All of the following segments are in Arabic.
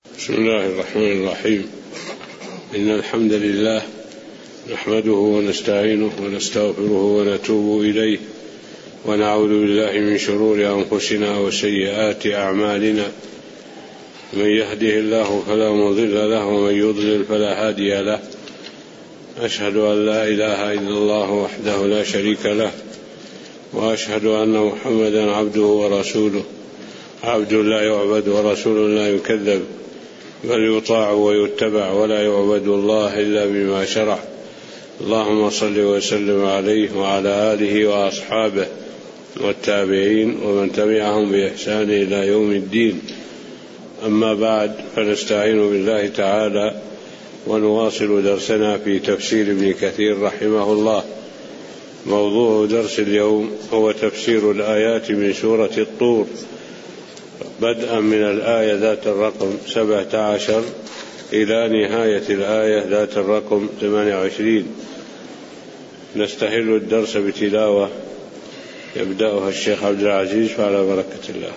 بسم الله الرحمن الرحيم. إن الحمد لله نحمده ونستعينه ونستغفره ونتوب إليه، ونعوذ بالله من شرور أنفسنا وسيئات أعمالنا. من يهده الله فلا مضل له، ومن يضلل فلا هادي له. أشهد أن لا إله إلا الله وحده لا شريك له، وأشهد أن محمدا عبده ورسوله، عبد لا يعبد ورسول لا يكذب، بل يطاع ويتبع، ولا يعبد الله إلا بما شرع. اللهم صل وسلم عليه وعلى آله وأصحابه والتابعين ومن تبعهم بإحسان إلى يوم الدين. أما بعد، فنستعين بالله تعالى ونواصل درسنا في تفسير ابن كثير رحمه الله. موضوع درس اليوم هو تفسير الآيات من سورة الطور، بدءا من الآية ذات الرقم 17 إلى نهاية الآية ذات الرقم 28. نستهل الدرس بتلاوة يبدأها الشيخ عبد العزيز، فعلى بركة الله.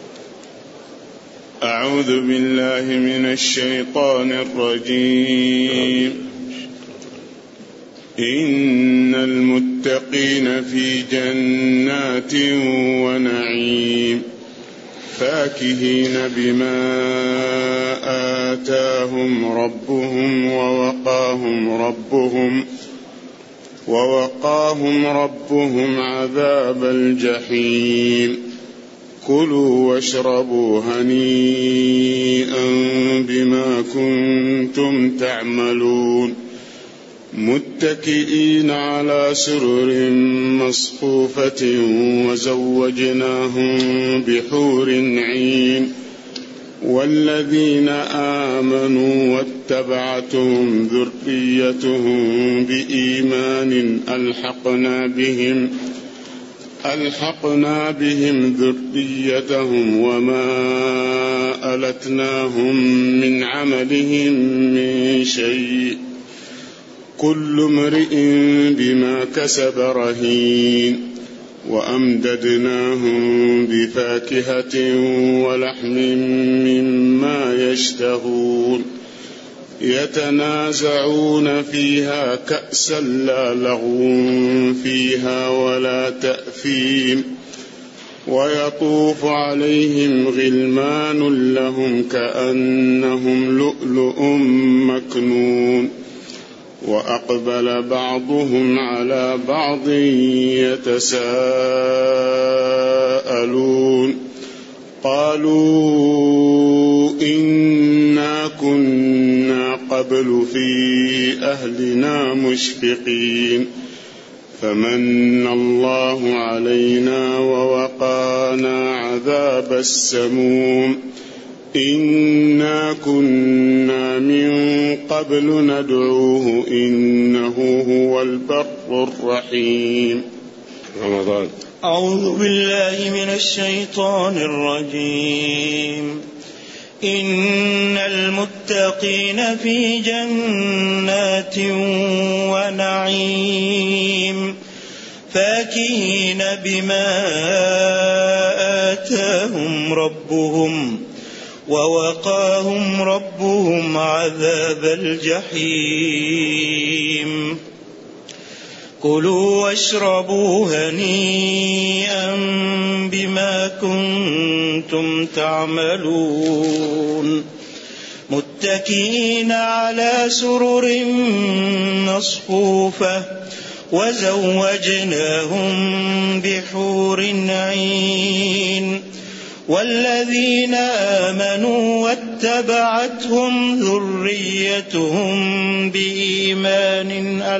أعوذ بالله من الشيطان الرجيم. إن المتقين في جنات ونعيم، فاكهين بما آتاهم ربهم ووقاهم ربهم عذاب الجحيم. كلوا واشربوا هنيئا بما كنتم تعملون، متكئين على سرر مصفوفة وزوجناهم بحور عين. والذين آمنوا واتبعتهم ذريتهم بإيمان ألحقنا بهم ذريتهم وما ألتناهم من عملهم من شيء، كل امرئ بما كسب رهين. وأمددناهم بفاكهة ولحم مما يشتهون، يتنازعون فيها كأسا لا لغو فيها ولا تأثيم. ويطوف عليهم غلمان لهم كأنهم لؤلؤ مكنون. وأقبل بعضهم على بعض يتساءلون، قالوا إنا كنا قبل في أهلنا مشفقين، فمن الله علينا ووقانا عذاب السموم. إنا كنا من قبل ندعوه إنه هو البر الرحيم. رمضان. أعوذ بالله من الشيطان الرجيم. إن المتقين في جنات ونعيم، فاكهين بما آتاهم ربهم ووقاهم ربهم عذاب الجحيم. كلوا واشربوا هنيئا بما كنتم تعملون، متكئين على سرر مصفوفة وزوجناهم بحور عين. والذين آمنوا واتبعتهم ذريتهم بإيمان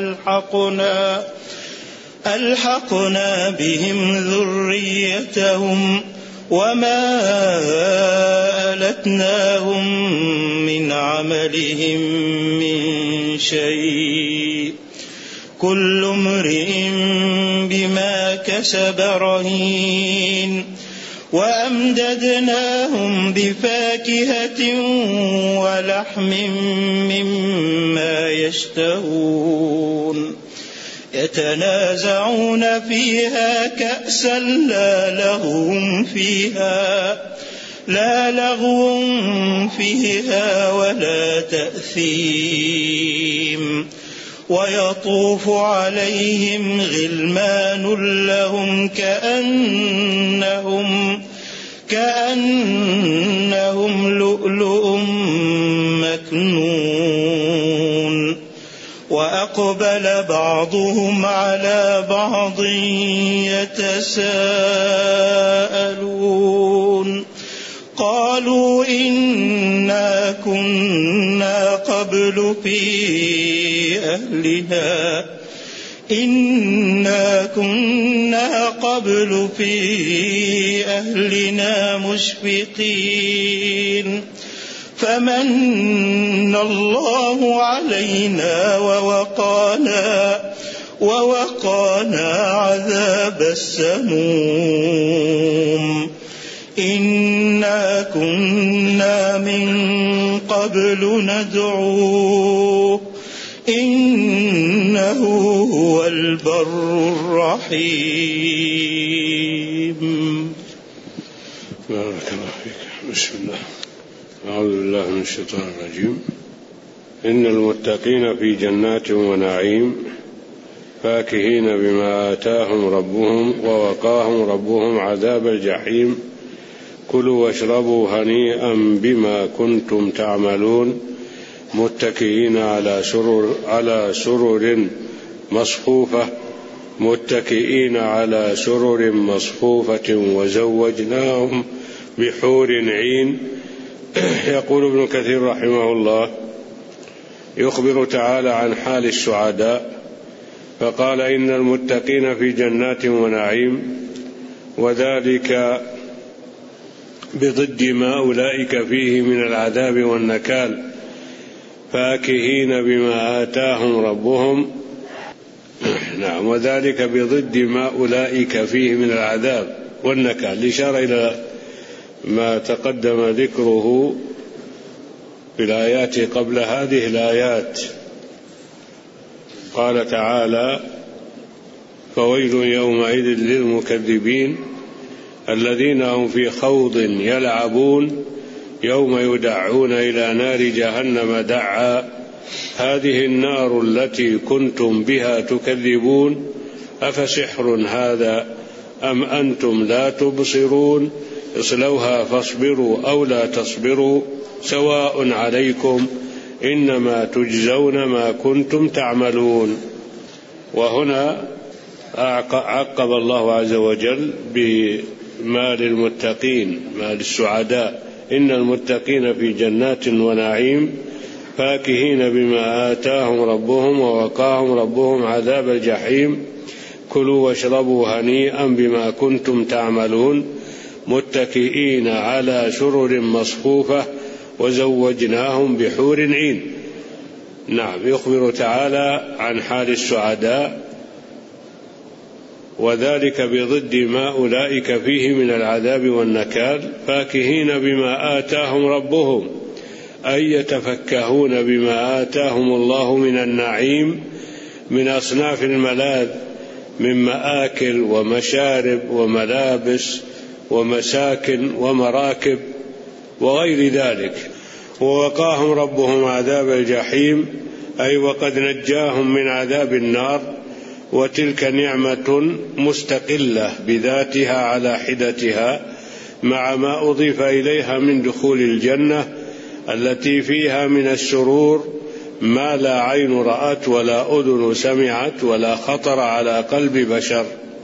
ألحقنا بهم ذريتهم وما ألتناهم من عملهم من شيء، كل امرئ بما كسب رهين. وأمددناهم بفاكهة ولحم مما يشتهون، يتنازعون فيها كأسا لا لغو فيها لا لغو فيها ولا تأثيم ويطوف عليهم غلمان لهم كأنهم لؤلؤ مكنون وأقبل بعضهم على بعض يتساءلون قالوا إنا كنا قبل في أهلنا مشفقين فمن الله علينا ووقانا عذاب السموم إنا كنا من قبل ندعوه إنه هو البر الرحيم. بارك الله فيك. بسم الله. أعوذ بالله من الشيطان الرجيم. إن المتقين في جنات ونعيم فاكهين بما آتاهم ربهم ووقاهم ربهم عذاب الجحيم كلوا واشربوا هنيئا بما كنتم تعملون متكئين على سرر مصفوفة وزوجناهم بحور عين. يقول ابن كثير رحمه الله يخبر تعالى عن حال السعداء فقال إن المتقين في جنات ونعيم وذلك بضد ما أولئك فيه من العذاب والنكال فاكهين بما آتاهم ربهم. نعم. وذلك بضد ما أولئك فيه من العذاب والنكال، الإشارة إلى ما تقدم ذكره في الآيات قبل هذه الآيات. قال تعالى فويل يومئذ للمكذبين الذين هم في خوض يلعبون يوم يدعون إلى نار جهنم دعا هذه النار التي كنتم بها تكذبون أفسحر هذا أم أنتم لا تبصرون اصلوها فاصبروا أو لا تصبروا سواء عليكم إنما تجزون ما كنتم تعملون. وهنا عقب الله عز وجل بما للمتقين، ما للسعداء. إن المتقين في جنات ونعيم فاكهين بما آتاهم ربهم ووقاهم ربهم عذاب الجحيم كلوا واشربوا هنيئا بما كنتم تعملون متكئين على سرر مصفوفة وزوجناهم بحور عين. نعم. يخبر تعالى عن حال السعداء وذلك بضد ما أولئك فيه من العذاب والنكال فاكهين بما آتاهم ربهم أي يتفكهون بما آتاهم الله من النعيم من أصناف الملاذ من مآكل ومشارب وملابس ومساكن ومراكب وغير ذلك. ووقاهم ربهم عذاب الجحيم أي وقد نجاهم من عذاب النار، وتلك نعمة مستقلة بذاتها على حدتها مع ما أضيف إليها من دخول الجنة التي فيها من السرور ما لا عين رأت ولا أذن سمعت ولا خطر على قلب بشر.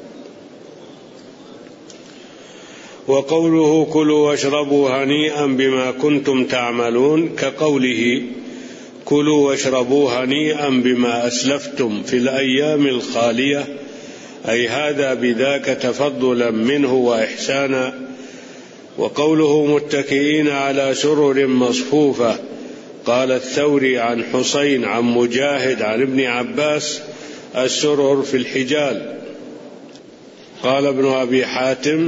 وقوله كلوا واشربوا هنيئا بما كنتم تعملون كقوله كلوا واشربوا هنيئا بما أسلفتم في الأيام الخالية أي هذا بذاك تفضلا منه وإحسانا. وقوله متكئين على سرر مصفوفة قال الثوري عن حسين عن مجاهد عن ابن عباس السرر في الحجال. قال ابن أبي حاتم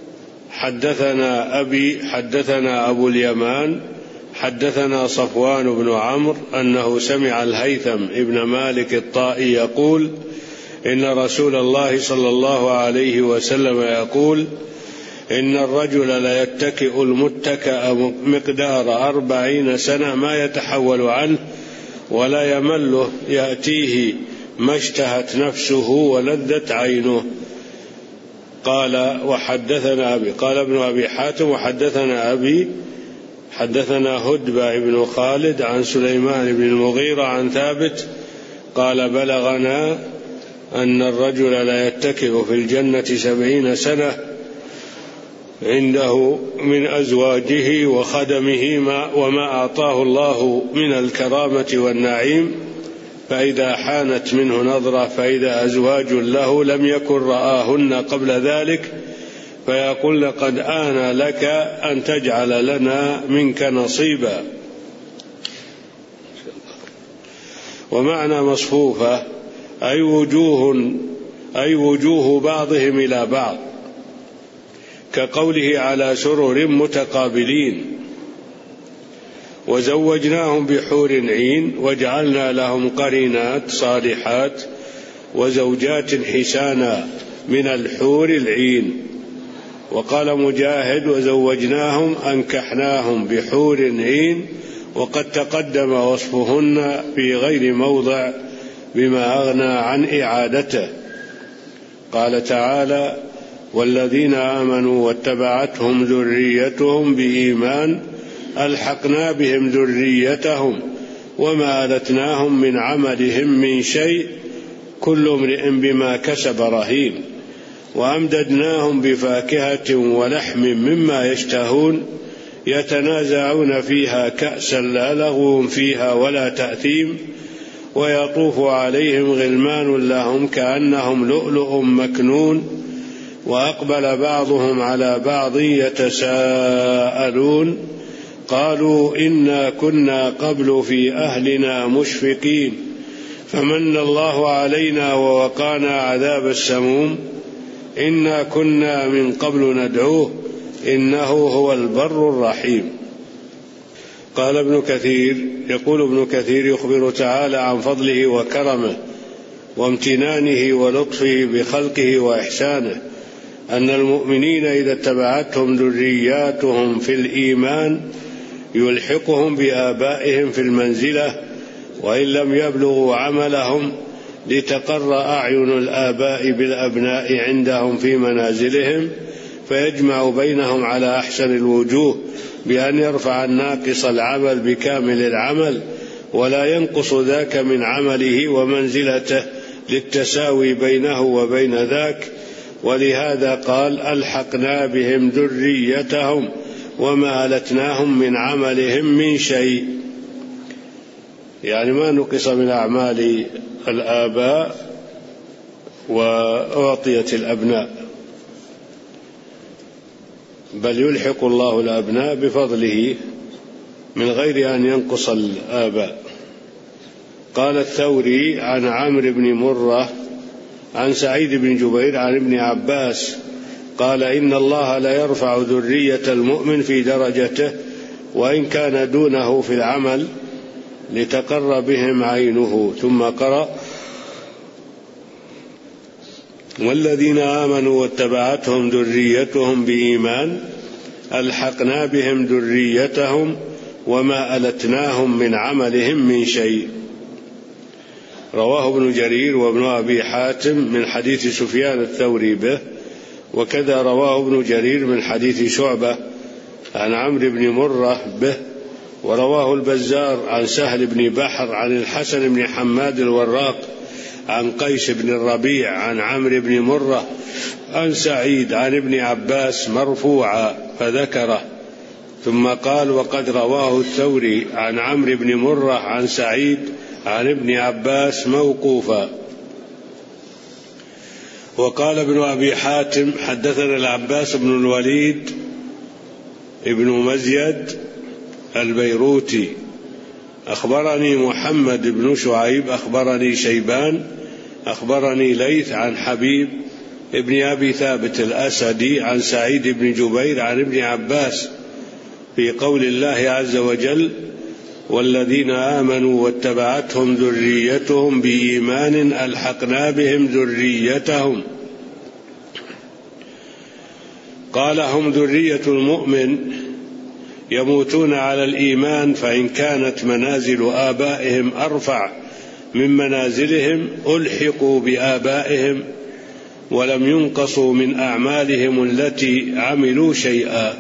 حدثنا أبو اليمان حدثنا صفوان بن عمرو أنه سمع الهيثم ابن مالك الطائي يقول إن رسول الله صلى الله عليه وسلم يقول إن الرجل ليتكئ المتكأ مقدار 40 سنة ما يتحول عنه ولا يمله، يأتيه ما اشتهت نفسه ولذت عينه. قال وحدثنا أبي، قال ابن أبي حاتم وحدثنا أبي حدثنا هدبة بن خالد عن سليمان بن المغيرة عن ثابت قال بلغنا أن الرجل لا يتكئ في الجنة 70 سنة عنده من أزواجه وخدمه وما أعطاه الله من الكرامة والنعيم، فإذا حانت منه نظرة فإذا أزواج له لم يكن رآهن قبل ذلك فيقول لقد آن لك أن تجعل لنا منك نصيبا. ومعنى مصفوفة أي وجوه بعضهم إلى بعض، كقوله على سرر متقابلين. وزوجناهم بحور عين وجعلنا لهم قرينات صالحات وزوجات حسانا من الحور العين. وقال مجاهد وزوجناهم أنكحناهم بحور عين، وقد تقدم وصفهن في غير موضع بما أغنى عن إعادته. قال تعالى والذين آمنوا واتبعتهم ذريتهم بإيمان ألحقنا بهم ذريتهم وما ألتناهم من عملهم من شيء كل امرئ بما كسب رهين. وأمددناهم بفاكهة ولحم مما يشتهون يتنازعون فيها كأسا لا لغو فيها ولا تأثيم ويطوف عليهم غلمان لهم كأنهم لؤلؤ مكنون وأقبل بعضهم على بعض يتساءلون قالوا إنا كنا قبل في أهلنا مشفقين فمن الله علينا ووقانا عذاب السموم إنا كنا من قبل ندعوه إنه هو البر الرحيم. قال ابن كثير يقول ابن كثير يخبر تعالى عن فضله وكرمه وامتنانه ولطفه بخلقه وإحسانه أن المؤمنين إذا اتبعتهم ذرياتهم في الإيمان يلحقهم بآبائهم في المنزلة وإن لم يبلغوا عملهم لتقر أعين الآباء بالأبناء عندهم في منازلهم فيجمع بينهم على أحسن الوجوه بأن يرفع الناقص العمل بكامل العمل ولا ينقص ذاك من عمله ومنزلته للتساوي بينه وبين ذاك. ولهذا قال ألحقنا بهم ذريتهم وما ألتناهم من عملهم من شيء، يعني ما نقص من أعمال الآباء وأعطية الأبناء، بل يلحق الله الأبناء بفضله من غير أن ينقص الآباء. قال الثوري عن عمرو بن مرة عن سعيد بن جبير عن ابن عباس قال إن الله لا يرفع ذرية المؤمن في درجته وإن كان دونه في العمل لتقر بهم عينه. ثم قرأ والذين آمنوا واتبعتهم ذريتهم بإيمان ألحقنا بهم ذريتهم وما ألتناهم من عملهم من شيء. رواه ابن جرير وابن أبي حاتم من حديث سفيان الثوري به، وكذا رواه ابن جرير من حديث شعبة عن عمرو بن مرة به، ورواه البزار عن سهل بن بحر عن الحسن بن حماد الوراق عن قيس بن الربيع عن عمرو بن مرة عن سعيد عن ابن عباس مرفوعا فذكره، ثم قال وقد رواه الثوري عن عمرو بن مرة عن سعيد عن ابن عباس موقوفا. وقال ابن أبي حاتم حدثنا العباس بن الوليد ابن مزيد البيروتي أخبرني محمد بن شعيب أخبرني شيبان أخبرني ليث عن حبيب ابن أبي ثابت الأسدي عن سعيد بن جبير عن ابن عباس في قول الله عز وجل والذين آمنوا واتبعتهم ذريتهم بإيمان ألحقنا بهم ذريتهم. قال: هم ذرية المؤمن يموتون على الإيمان، فإن كانت منازل آبائهم أرفع من منازلهم ألحقوا بآبائهم ولم ينقصوا من أعمالهم التي عملوا شيئا.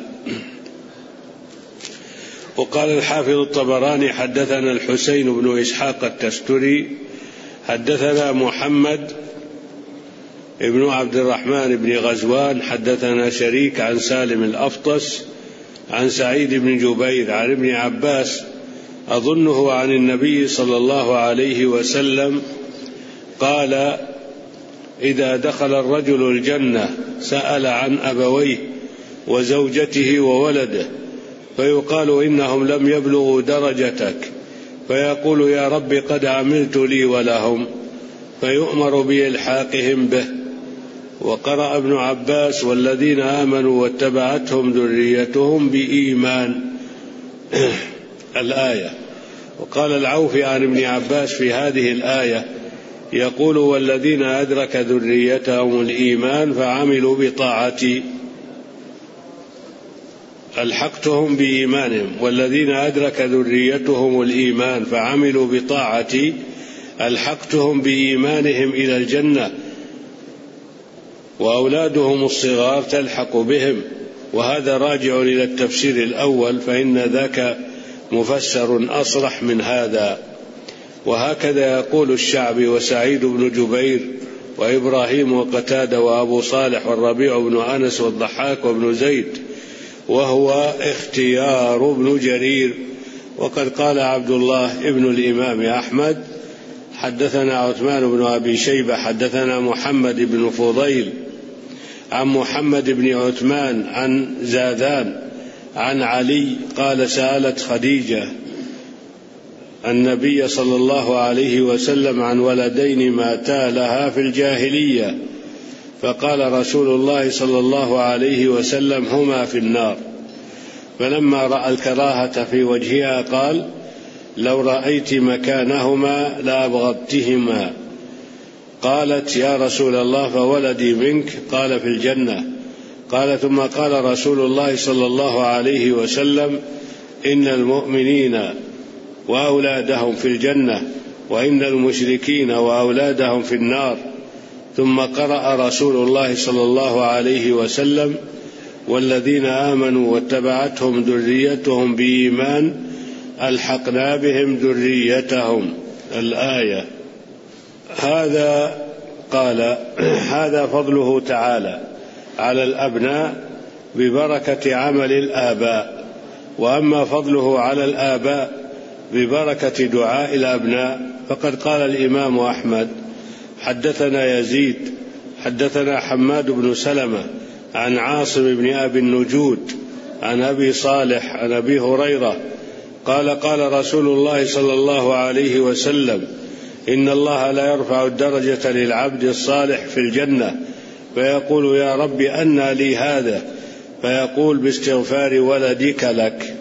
وقال الحافظ الطبراني: حدثنا الحسين بن إسحاق التستري حدثنا محمد ابن عبد الرحمن بن غزوان حدثنا شريك عن سالم الأفطس عن سعيد بن جبير عن ابن عباس أظنه عن النبي صلى الله عليه وسلم قال: إذا دخل الرجل الجنة سأل عن أبويه وزوجته وولده، فيقال: إنهم لم يبلغوا درجتك، فيقول: يا رب قد عملت لي ولهم، فيؤمر بإلحاقهم به. وقرأ ابن عباس: والذين آمنوا واتبعتهم ذريتهم بإيمان الآية. وقال العوفي عن ابن عباس في هذه الآية يقول: والذين أدرك ذريتهم الإيمان فعملوا بطاعتي ألحقتهم بإيمانهم، والذين أدرك ذريتهم الإيمان فعملوا بطاعتي ألحقتهم بإيمانهم إلى الجنة، وأولادهم الصغار تلحق بهم. وهذا راجع إلى التفسير الأول، فإن ذاك مفسر أصرح من هذا. وهكذا يقول الشعبي وسعيد بن جبير وإبراهيم وقتادة وأبو صالح والربيع بن أنس والضحاك وابن زيد، وهو اختيار ابن جرير. وقد قال عبد الله ابن الإمام أحمد: حدثنا عثمان بن أبي شيبة حدثنا محمد بن فضيل عن محمد بن عثمان عن زاذان عن علي قال: سألت خديجة النبي صلى الله عليه وسلم عن ولدين ماتا لها في الجاهلية، فقال رسول الله صلى الله عليه وسلم: هما في النار. فلما رأى الكراهة في وجهها قال: لو رأيت مكانهما لأبغضتهما. قالت: يا رسول الله فولدي منك؟ قال: في الجنة. قال: ثم قال رسول الله صلى الله عليه وسلم: إن المؤمنين وأولادهم في الجنة، وإن المشركين وأولادهم في النار. ثم قرأ رسول الله صلى الله عليه وسلم: والذين آمنوا واتبعتهم ذريتهم بإيمان ألحقنا بهم ذريتهم الآية. هذا فضله تعالى على الأبناء ببركة عمل الآباء. وأما فضله على الآباء ببركة دعاء الأبناء فقد قال الإمام أحمد: حدثنا يزيد حدثنا حماد بن سلمة عن عاصم بن أبي النجود عن أبي صالح عن أبي هريرة قال: قال رسول الله صلى الله عليه وسلم: إن الله لا يرفع الدرجة للعبد الصالح في الجنة، فيقول: يا رب أنى لي هذا؟ فيقول: باستغفار ولدك لك.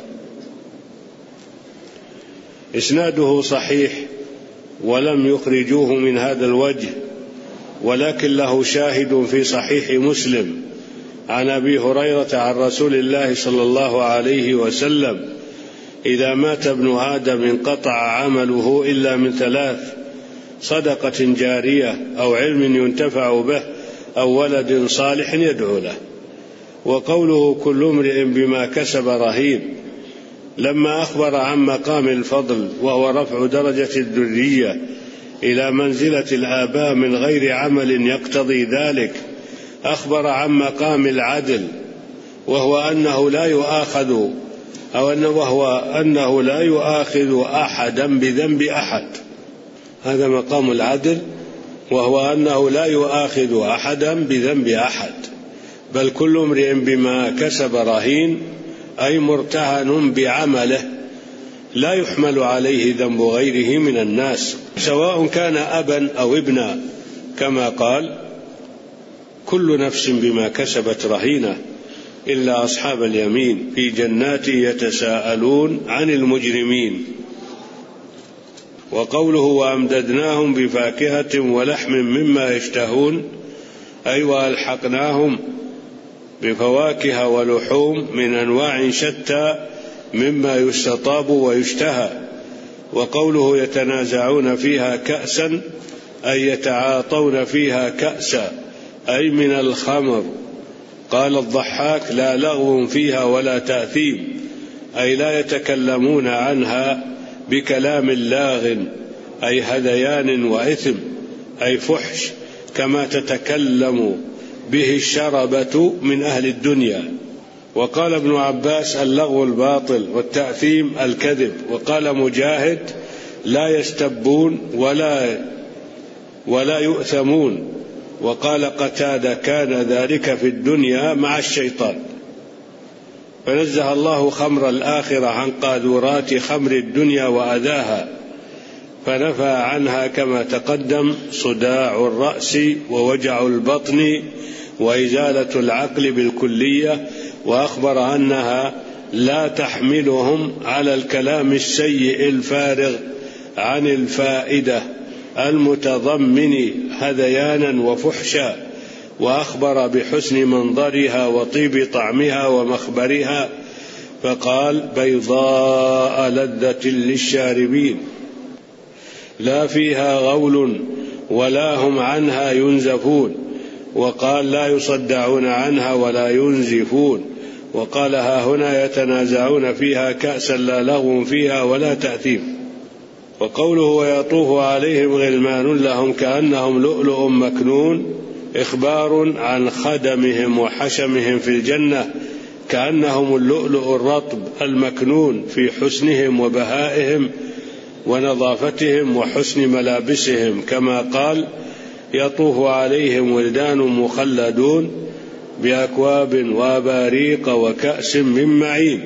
إسناده صحيح ولم يخرجوه من هذا الوجه، ولكن له شاهد في صحيح مسلم عن أبي هريرة عن رسول الله صلى الله عليه وسلم: إذا مات ابن آدم انقطع عمله إلا من ثلاث: صدقة جارية أو علم ينتفع به أو ولد صالح يدعو له. وقوله: كل امرئ بما كسب رهين، لما أخبر عن مقام الفضل وهو رفع درجة الذرية إلى منزلة الآباء من غير عمل يقتضي ذلك، أخبر عن مقام العدل وهو أنه لا يؤاخذ أحدا بذنب أحد. هذا مقام العدل، وهو أنه لا يؤاخذ أحدا بذنب أحد، بل كل امرئ بما كسب رهين، أي مرتهن بعمله لا يحمل عليه ذنب غيره من الناس، سواء كان أبا أو ابنا، كما قال: كل نفس بما كسبت رهينة إلا أصحاب اليمين في جنات يتساءلون عن المجرمين. وقوله: وأمددناهم بفاكهة ولحم مما يشتهون، أي وألحقناهم بفواكه ولحوم من أنواع شتى مما يستطاب ويشتهى. وقوله يتنازعون فيها كأسا أي يتعاطون فيها كأسا أي من الخمر. قال الضحاك لا لغو فيها ولا تأثيم أي لا يتكلمون عنها بكلام لاغ أي هذيان وإثم أي فحش كما تتكلم به الشربة من أهل الدنيا. وقال ابن عباس اللغو الباطل والتأثيم الكذب. وقال مجاهد لا يستبون ولا يؤثمون. وقال قتادة كان ذلك في الدنيا مع الشيطان. فنزه الله خمر الآخرة عن قاذورات خمر الدنيا وأذاها، فنفى عنها كما تقدم صداع الرأس ووجع البطن وإزالة العقل بالكلية، وأخبر أنها لا تحملهم على الكلام السيء الفارغ عن الفائدة المتضمن هذيانا وفحشا، وأخبر بحسن منظرها وطيب طعمها ومخبرها، فقال بيضاء لذة للشاربين لا فيها غول ولا هم عنها ينزفون. وقال لا يصدعون عنها ولا ينزفون. وقال ها هنا يتنازعون فيها كأسا لا لغو فيها ولا تأثيم. وقوله ويطوف عليهم غلمان لهم كأنهم لؤلؤ مكنون إخبار عن خدمهم وحشمهم في الجنة كأنهم اللؤلؤ الرطب المكنون في حسنهم وبهائهم ونظافتهم وحسن ملابسهم، كما قال يطوف عليهم ولدان مخلدون بأكواب وأباريق وكأس من معين.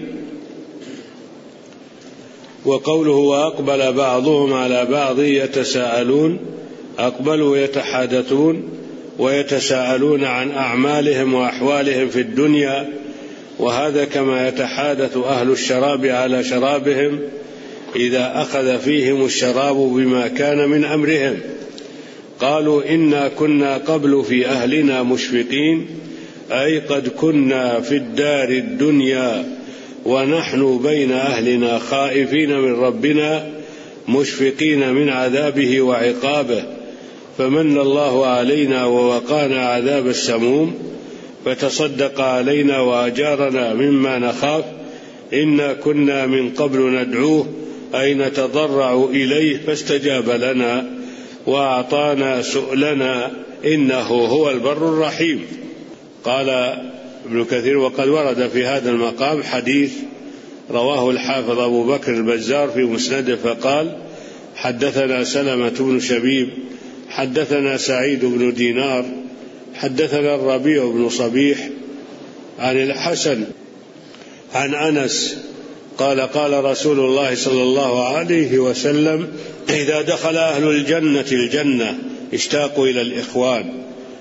وقوله وأقبل بعضهم على بعض يتساءلون أقبلوا يتحادثون ويتساءلون عن أعمالهم وأحوالهم في الدنيا، وهذا كما يتحادث أهل الشراب على شرابهم إذا أخذ فيهم الشراب بما كان من أمرهم. قالوا إنا كنا قبل في أهلنا مشفقين أي قد كنا في الدار الدنيا ونحن بين أهلنا خائفين من ربنا مشفقين من عذابه وعقابه، فمن الله علينا ووقانا عذاب السموم فتصدق علينا وأجارنا مما نخاف إنا كنا من قبل ندعوه أي نتضرع إليه فاستجاب لنا وأعطانا سؤلنا إنه هو البر الرحيم. قال ابن كثير وقد ورد في هذا المقام حديث رواه الحافظ أبو بكر البزار في مسنده فقال حدثنا سلمة بن شبيب حدثنا سعيد بن دينار حدثنا الربيع بن صبيح عن الحسن عن أنس قال قال رسول الله صلى الله عليه وسلم إذا دخل أهل الجنة اشتاقوا إلى الإخوان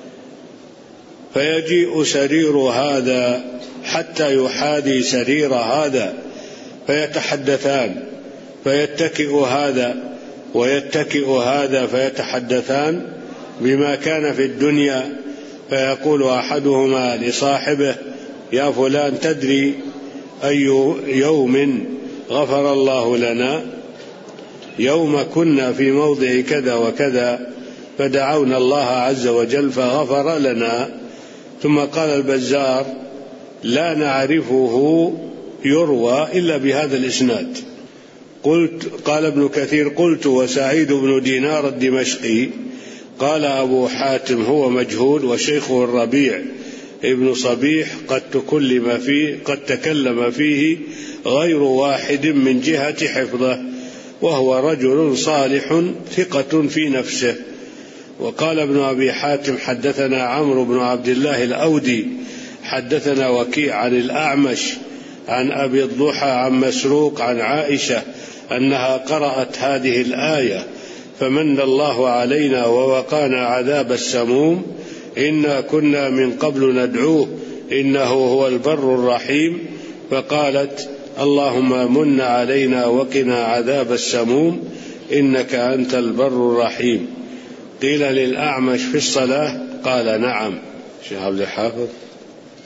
فيجيء سرير هذا حتى يحاذي سرير هذا فيتحدثان فيتكئ هذا ويتكئ هذا فيتحدثان بما كان في الدنيا، فيقول أحدهما لصاحبه يا فلان تدري أي يوم غفر الله لنا؟ يوم كنا في موضع كذا وكذا فدعونا الله عز وجل فغفر لنا. ثم قال البزار لا نعرفه يروى إلا بهذا الإسناد. قال ابن كثير قلت وسعيد بن دينار الدمشقي قال أبو حاتم هو مجهول وشيخه الربيع ابن صبيح قد تكلم فيه غير واحد من جهة حفظه، وهو رجل صالح ثقة في نفسه. وقال ابن أبي حاتم حدثنا عمرو بن عبد الله الأودي حدثنا وكيع عن الأعمش عن أبي الضحى عن مسروق عن عائشة أنها قرأت هذه الآية فمن الله علينا ووقانا عذاب السموم إنا كنا من قبل ندعوه إنه هو البر الرحيم، فقالت اللهم من علينا وقنا عذاب السموم إنك أنت البر الرحيم. قيل للأعمش في الصلاة قال نعم. شيخ عبد الحافظ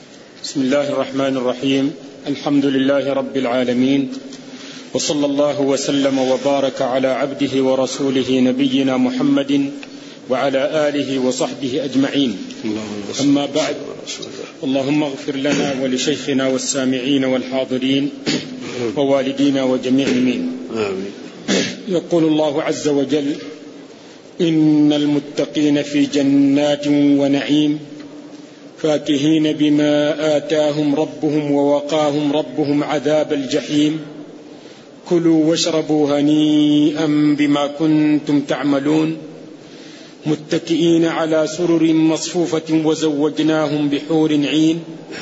بسم الله الرحمن الرحيم. الحمد لله رب العالمين، وصلى الله وسلم وبارك على عبده ورسوله نبينا محمد وعلى آله وصحبه أجمعين. أما بعد، اللهم اغفر لنا ولشيخنا والسامعين والحاضرين ووالدينا وجميع المؤمنين. يقول الله عز وجل: إن المتقين في جنات ونعيم فاكهين بما آتاهم ربهم ووقاهم ربهم عذاب الجحيم كلوا واشربوا هنيئا بما كنتم تعملون متكئين على سرر مصفوفة وزوجناهم بحور عين.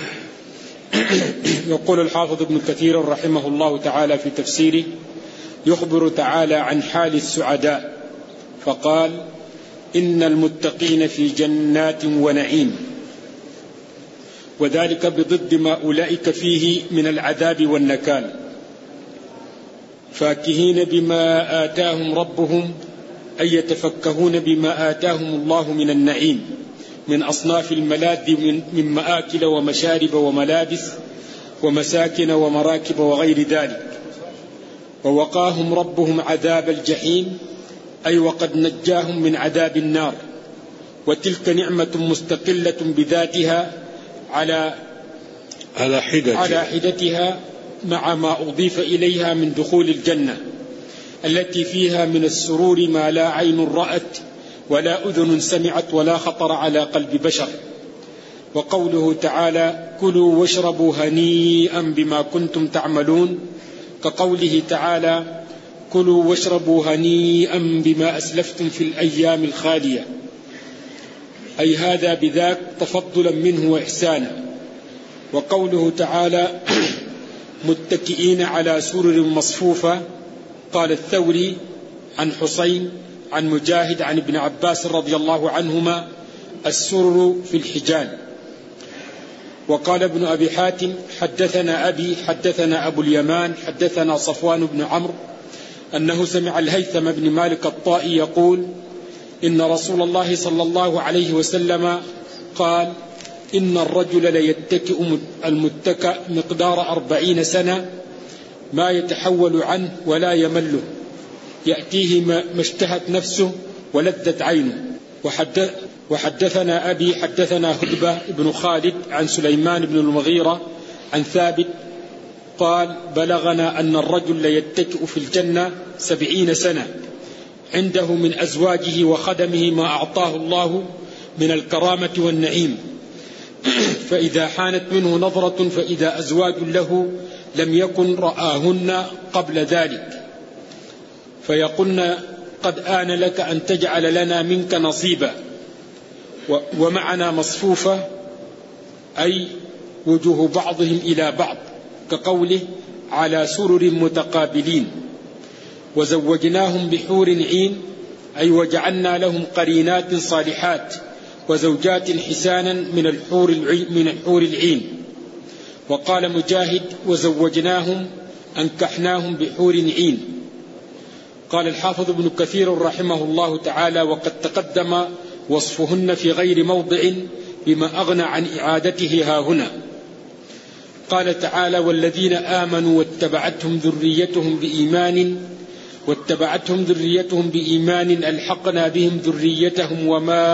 يقول الحافظ ابن كثير رحمه الله تعالى في تفسيره: يخبر تعالى عن حال السعداء فقال: إن المتقين في جنات ونعيم، وذلك بضد ما أولئك فيه من العذاب والنكال. فاكهين بما آتاهم ربهم، أي يتفكهون بما آتاهم الله من النعيم من أصناف الملاذ من مآكل ومشارب وملابس ومساكن ومراكب وغير ذلك. ووقاهم ربهم عذاب الجحيم، أي وقد نجاهم من عذاب النار، وتلك نعمة مستقلة بذاتها على حدتها مع ما أضيف إليها من دخول الجنة التي فيها من السرور ما لا عين رأت ولا أذن سمعت ولا خطر على قلب بشر. وقوله تعالى: كلوا واشربوا هنيئا بما كنتم تعملون، كقوله تعالى: كلوا واشربوا هنيئا بما أسلفتم في الأيام الخالية، أي هذا بذاك تفضلا منه وإحسانا. وقوله تعالى: متكئين على سرر مصفوفة، قال الثوري عن حسين عن مجاهد عن ابن عباس رضي الله عنهما: السرر في الحجال. وقال ابن أبي حاتم: حدثنا أبي حدثنا أبو اليمان حدثنا صفوان بن عمرو أنه سمع الهيثم بن مالك الطائي يقول: إن رسول الله صلى الله عليه وسلم قال: إن الرجل ليتكئ المتكأ مقدار 40 سنة ما يتحول عنه ولا يمله، يأتيه ما اشتهت نفسه ولذت عينه. وحدثنا أبي حدثنا هدبة بن خالد عن سليمان بن المغيرة عن ثابت قال: بلغنا أن الرجل ليتكئ في الجنة 70 سنة عنده من أزواجه وخدمه ما أعطاه الله من الكرامة والنعيم، فإذا حانت منه نظرة فإذا أزواج له لم يكن رآهن قبل ذلك، فيقولن: قد آن لك أن تجعل لنا منك نصيبا. ومعنا مصفوفة، أي وجوه بعضهم إلى بعض، كقوله: على سرر متقابلين. وزوجناهم بحور عين، أي وجعلنا لهم قرينات صالحات وزوجات حسانا من الحور العين. وقال مجاهد: وزوجناهم أنكحناهم بحور عين. قال الحافظ ابن كثير رحمه الله تعالى: وقد تقدم وصفهن في غير موضع بما أغنى عن إعادته هاهنا. قال تعالى: والذين آمنوا واتبعتهم ذريتهم بإيمان ألحقنا بهم ذريتهم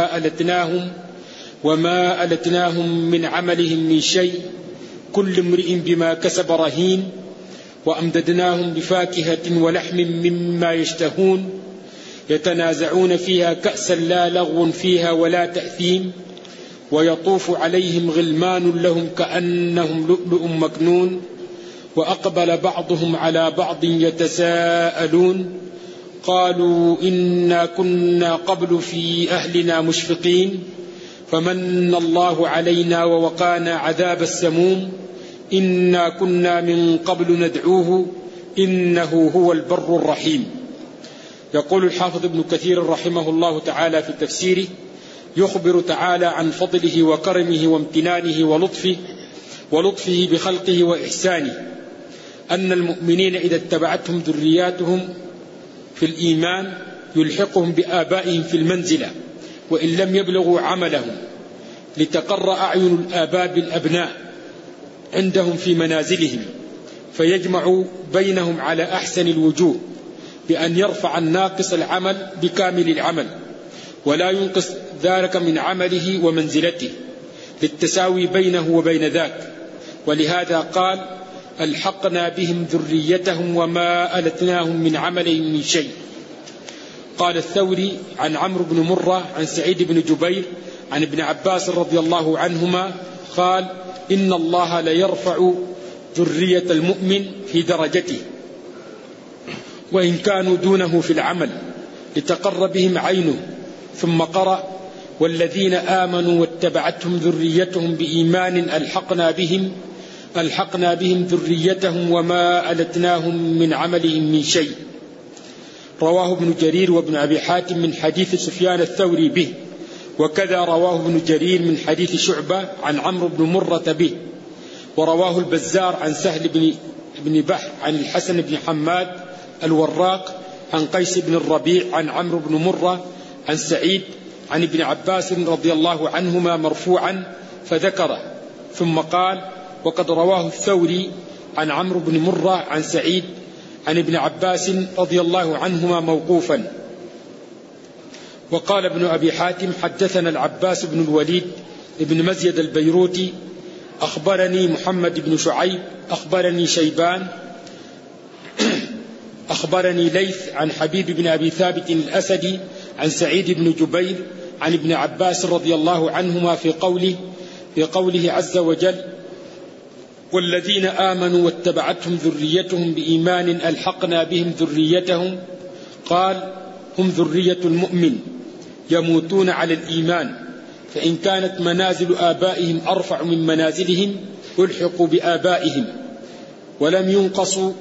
وما ألتناهم من عملهم من شيء كل امرئ بما كسب رهين وأمددناهم بفاكهة ولحم مما يشتهون يتنازعون فيها كأسا لا لغو فيها ولا تأثيم ويطوف عليهم غلمان لهم كأنهم لؤلؤ مكنون وأقبل بعضهم على بعض يتساءلون قالوا إنا كنا قبل في أهلنا مشفقين فمن الله علينا ووقانا عذاب السموم إنا كنا من قبل ندعوه إنه هو البر الرحيم. يقول الحافظ ابن كثير رحمه الله تعالى في تفسيره: يخبر تعالى عن فضله وكرمه وامتنانه ولطفه بخلقه وإحسانه أن المؤمنين إذا اتبعتهم ذرياتهم في الإيمان يلحقهم بآبائهم في المنزلة وإن لم يبلغوا عملهم، لتقر أعين الآباء بالأبناء عندهم في منازلهم، فيجمع بينهم على أحسن الوجوه بأن يرفع الناقص العمل بكامل العمل، ولا ينقص ذلك من عمله ومنزلته، للتساوي بينه وبين ذاك. ولهذا قال: ألحقنا بهم ذريتهم وما ألتناهم من عملهم من شيء. قال الثوري عن عمرو بن مرة عن سعيد بن جبير عن ابن عباس رضي الله عنهما قال: إن الله ليرفع ذرية المؤمن في درجته وإن كانوا دونه في العمل لتقر بهم عينه. ثم قرأ: والذين آمنوا واتبعتهم ذريتهم بإيمان ألحقنا بهم ذريتهم وما ألتناهم من عملهم من شيء. رواه ابن جرير وابن أبي حاتم من حديث سفيان الثوري به، وكذا رواه ابن جرير من حديث شعبة عن عمرو بن مرة به، ورواه البزار عن سهل بن بحر عن الحسن بن حماد الوراق عن قيس بن الربيع عن عمرو بن مرة عن سعيد عن ابن عباس رضي الله عنهما مرفوعا فذكره، ثم قال: وقد رواه الثوري عن عمرو بن مرة عن سعيد عن ابن عباس رضي الله عنهما موقوفا. وقال ابن أبي حاتم: حدثنا العباس بن الوليد ابن مزيد البيروتي أخبرني محمد بن شعيب أخبرني شيبان أخبرني ليث عن حبيب بن أبي ثابت الأسدي عن سعيد بن جبير عن ابن عباس رضي الله عنهما في قوله عز وجل: والذين آمنوا واتبعتهم ذريتهم بإيمان ألحقنا بهم ذريتهم، قال: هم ذرية المؤمن يموتون على الإيمان، فإن كانت منازل آبائهم أرفع من منازلهم ألحقوا بآبائهم ولم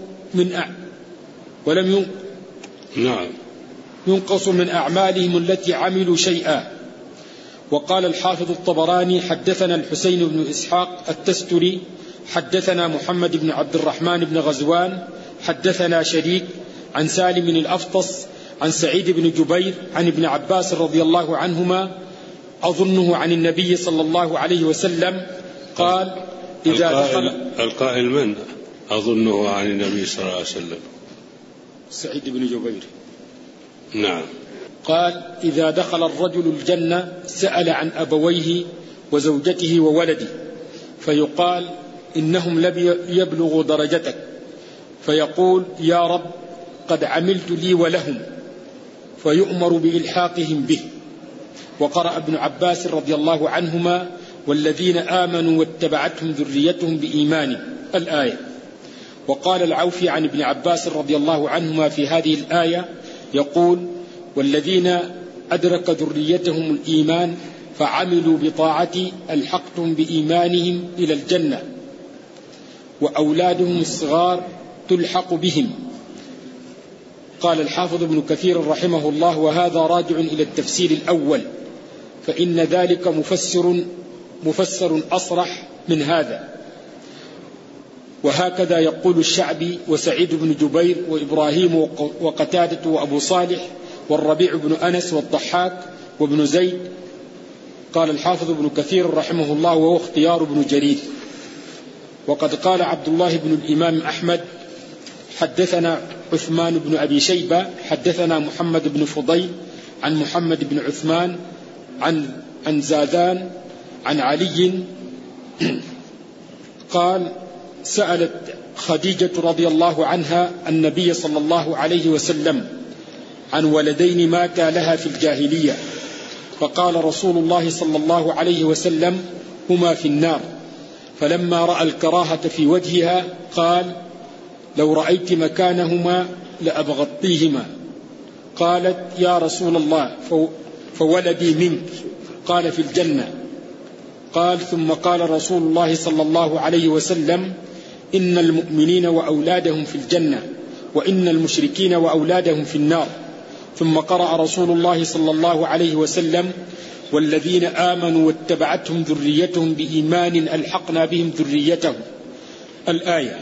ينقصوا من أعمالهم التي عملوا شيئا. وقال الحافظ الطبراني: حدثنا الحسين بن إسحاق التستري حدثنا محمد بن عبد الرحمن بن غزوان حدثنا شريك عن سالم الأفطس عن سعيد بن جبير عن ابن عباس رضي الله عنهما أظنه عن النبي صلى الله عليه وسلم قال: إذا دخل القائل من أظنه عن النبي صلى الله عليه وسلم؟ سعيد بن جبير. نعم. قال: إذا دخل الرجل الجنة سأل عن أبويه وزوجته وولده، فيقال: إنهم لم يبلغوا درجتك، فيقول: يا رب قد عملت لي ولهم، فيؤمر بإلحاقهم به. وقرأ ابن عباس رضي الله عنهما: والذين آمنوا واتبعتهم ذريتهم بإيمان، الآية. وقال العوفي عن ابن عباس رضي الله عنهما في هذه الآية يقول: والذين أدرك ذريتهم الإيمان فعملوا بطاعتي ألحقتهم بإيمانهم إلى الجنة، وأولادهم الصغار تلحق بهم. قال الحافظ ابن كثير رحمه الله: وهذا راجع إلى التفسير الأول، فإن ذلك مفسر أصرح من هذا. وهكذا يقول الشعبي وسعيد بن جبير وإبراهيم وقتادة وأبو صالح والربيع بن أنس والضحاك وابن زيد. قال الحافظ ابن كثير رحمه الله: وهو اختيار ابن جرير. وقد قال عبد الله بن الإمام أحمد: حدثنا عثمان بن أبي شيبة حدثنا محمد بن فضيل عن محمد بن عثمان عن زادان عن علي قال: سألت خديجة رضي الله عنها النبي صلى الله عليه وسلم عن ولدين ماتا لها في الجاهلية، فقال رسول الله صلى الله عليه وسلم: هما في النار. فلما رأى الكراهة في وجهها قال: لو رأيت مكانهما لأبغضتيهما. قالت: يا رسول الله فولدي منك؟ قال: في الجنة. قال: ثم قال رسول الله صلى الله عليه وسلم: إن المؤمنين وأولادهم في الجنة، وإن المشركين وأولادهم في النار. ثم قرأ رسول الله صلى الله عليه وسلم: والذين آمنوا واتبعتهم ذريتهم بإيمان ألحقنا بهم ذريتهم، الآية.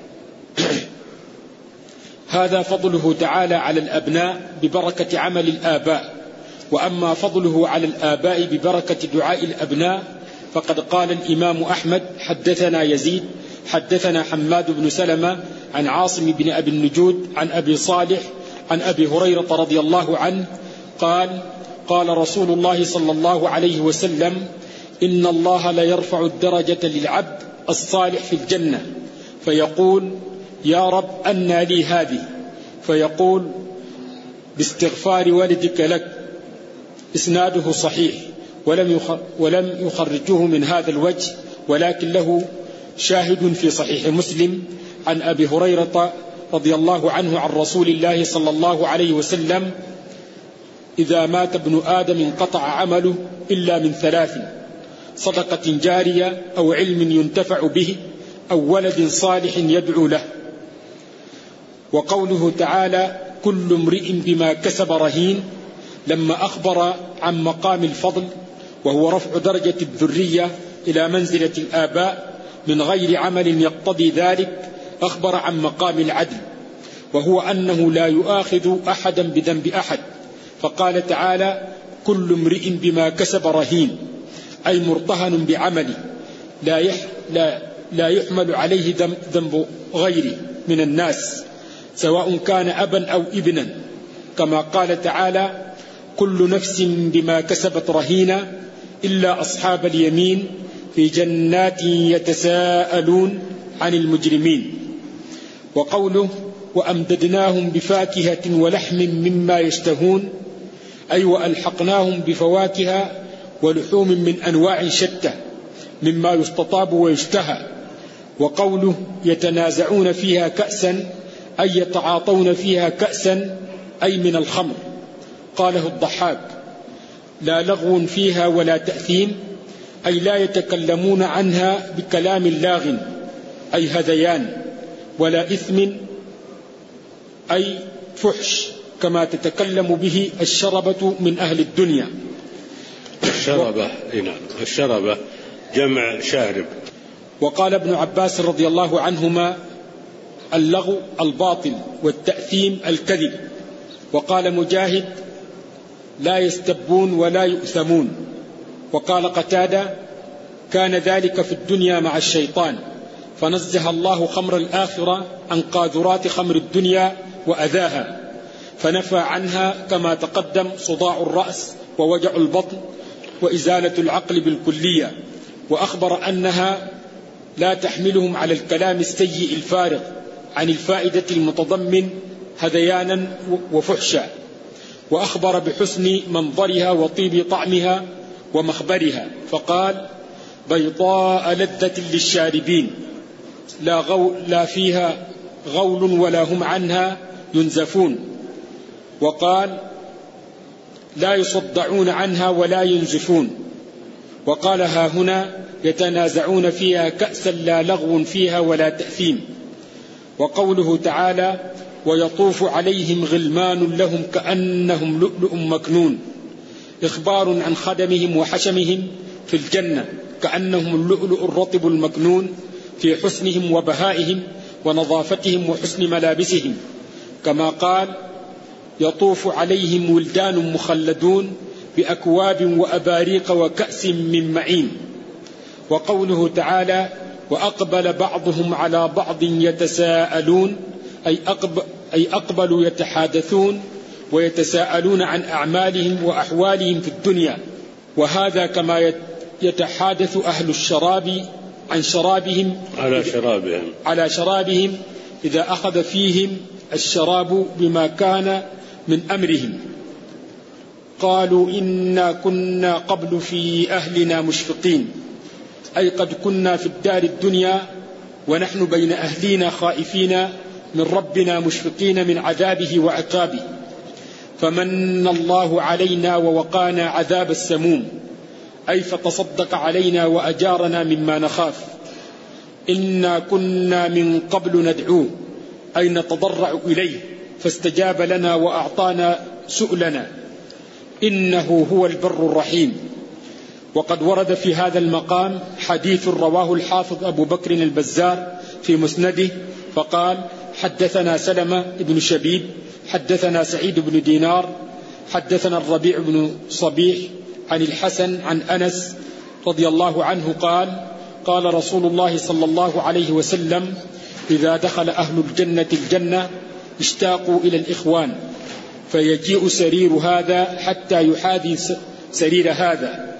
هذا فضله تعالى على الأبناء ببركة عمل الآباء. وأما فضله على الآباء ببركة دعاء الأبناء فقد قال الإمام أحمد: حدثنا يزيد حدثنا حماد بن سلمة عن عاصم بن أبي النجود عن أبي صالح عن أبي هريرة رضي الله عنه قال: قال رسول الله صلى الله عليه وسلم: إن الله لا يرفع الدرجة للعبد الصالح في الجنة فيقول: يا رب أنى لي هذه؟ فيقول: باستغفار والدك لك. إسناده صحيح ولم يخرجه من هذا الوجه، ولكن له شاهد في صحيح مسلم عن أبي هريرة رضي الله عنه عن رسول الله صلى الله عليه وسلم: إذا مات ابن آدم انقطع عمله إلا من 3: صدقة جارية أو علم ينتفع به أو ولد صالح يدعو له. وقوله تعالى: كل امرئ بما كسب رهين، لما أخبر عن مقام الفضل وهو رفع درجة الذرية إلى منزلة الآباء من غير عمل يقتضي ذلك، أخبر عن مقام العدل، وهو أنه لا يؤاخذ أحدا بذنب أحد، فقال تعالى: كل امرئ بما كسب رهين، أي مرتهن بعمله لا يحمل عليه ذنب غيره من الناس، سواء كان أبا أو ابنا، كما قال تعالى: كل نفس بما كسبت رهينة إلا أصحاب اليمين في جنات يتساءلون عن المجرمين. وقوله: وأمددناهم بفاكهة ولحم مما يشتهون، أي وألحقناهم بفواكه ولحوم من أنواع شتى مما يستطاب ويشتهى. وقوله: يتنازعون فيها كأسا، أي يتعاطون فيها كأسا، أي من الخمر. قاله الضحاك: لا لغو فيها ولا تأثيم، أي لا يتكلمون عنها بكلام لاغ، أي هذيان، ولا إثم، أي فحش، كما تتكلم به الشربة من أهل الدنيا. الشربة جمع شارب. وقال ابن عباس رضي الله عنهما: اللغو الباطل، والتأثيم الكذب. وقال مجاهد: لا يستبون ولا يؤثمون. وقال قتادة: كان ذلك في الدنيا مع الشيطان، فنزه الله خمر الآخرة عن قاذورات خمر الدنيا وأذاها، فنفى عنها كما تقدم صداع الرأس ووجع البطن وإزالة العقل بالكلية، وأخبر أنها لا تحملهم على الكلام السيء الفارغ عن الفائدة المتضمن هذيانا وفحشا، وأخبر بحسن منظرها وطيب طعمها ومخبرها، فقال: بيضاء لذة للشاربين، لا فيها غول ولا هم عنها ينزفون. وقال: لا يصدعون عنها ولا ينزفون. وقال: ها هنا يتنازعون فيها كأسا لا لغو فيها ولا تأثيم. وقوله تعالى: ويطوف عليهم غلمان لهم كأنهم لؤلؤ مكنون، إخبار عن خدمهم وحشمهم في الجنة كأنهم اللؤلؤ الرطب المكنون في حسنهم وبهائهم ونظافتهم وحسن ملابسهم، كما قال: يطوف عليهم ولدان مخلدون بأكواب وأباريق وكأس من معين. وقوله تعالى: وأقبل بعضهم على بعض يتساءلون، أي أقبلوا يتحادثون ويتساءلون عن أعمالهم وأحوالهم في الدنيا، وهذا كما يتحادث أهل الشراب عن شرابهم على شرابهم إذا أخذ فيهم الشراب بما كان من أمرهم. قالوا: إنا كنا قبل في أهلنا مشفقين، أي قد كنا في الدار الدنيا ونحن بين أهلنا خائفين من ربنا مشفقين من عذابه وعقابه، فمن الله علينا ووقانا عذاب السموم، أي فتصدق علينا وأجارنا مما نخاف. إنا كنا من قبل ندعوه، أي نتضرع إليه فاستجاب لنا وأعطانا سؤلنا، إنه هو البر الرحيم. وقد ورد في هذا المقام حديث رواه الحافظ أبو بكر البزار في مسنده، فقال: حدثنا سلمة بن شبيب حدثنا سعيد بن دينار حدثنا الربيع بن صبيح عن الحسن عن أنس رضي الله عنه قال: قال رسول الله صلى الله عليه وسلم: إذا دخل أهل الجنة الجنة اشتاقوا إلى الإخوان، فيجيء سرير هذا حتى يحاذي سرير هذا،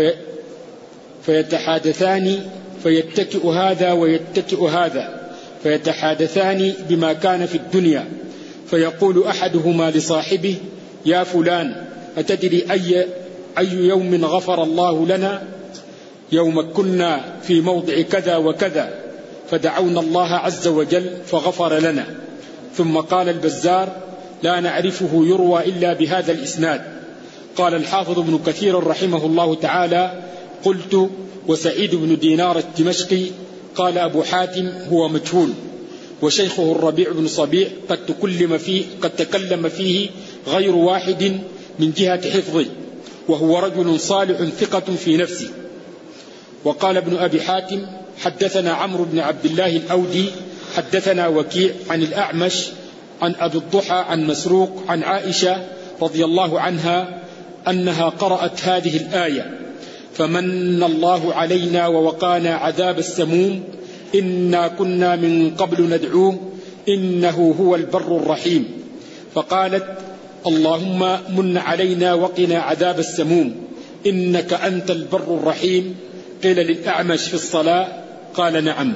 فيتحادثان، فيتكئ هذا ويتكئ هذا، فيتحادثان بما كان في الدنيا، فيقول أحدهما لصاحبه: يا فلان، أتدري أي يوم غفر الله لنا؟ يوم كنا في موضع كذا وكذا، فدعونا الله عز وجل فغفر لنا. ثم قال البزار: لا نعرفه يروى إلا بهذا الإسناد. قال الحافظ ابن كثير رحمه الله تعالى: قلت: وسعيد بن دينار الدمشقي. قال أبو حاتم: هو مجهول، وشيخه الربيع بن صبيع قد تكلم فيه غير واحد من جهة حفظه، وهو رجل صالح ثقة في نفسه. وقال ابن أبي حاتم: حدثنا عمرو بن عبد الله الأودي حدثنا وكيع عن الأعمش عن أبي الضحى عن مسروق عن عائشة رضي الله عنها أنها قرأت هذه الآية: فمن الله علينا ووقانا عذاب السموم إنا كنا من قبل ندعوه إنه هو البر الرحيم. فقالت: اللهم من علينا وقنا عذاب السموم إنك أنت البر الرحيم. قيل للأعمش في الصلاة، قال: نعم.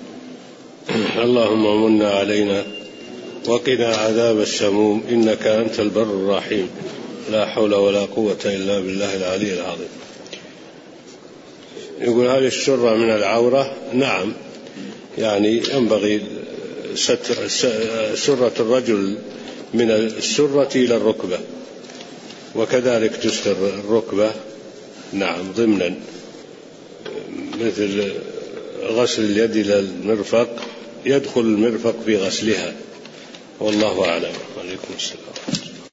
اللهم من علينا وقنا عذاب السموم إنك أنت البر الرحيم. لا حول ولا قوة إلا بالله العلي العظيم. يقول: هل السرة من العورة؟ نعم، يعني ينبغي ستر سرة الرجل من السرة إلى الركبة، وكذلك تستر الركبة نعم ضمنا، مثل غسل اليد إلى المرفق، يدخل المرفق في غسلها، والله أعلم. عليكم السلام.